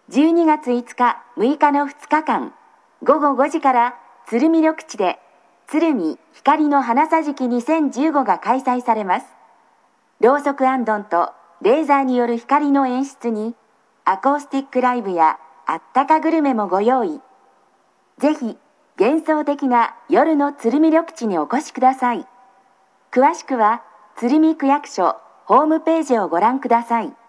12月5日、6日の2日間、午後5時から鶴見緑地で鶴見光の花さじき2015が開催されます。ろうそくあんどんとレーザーによる光の演出にアコースティックライブやあったかグルメもご用意。ぜひ幻想的な夜の鶴見緑地にお越しください。詳しくは鶴見区役所ホームページをご覧ください。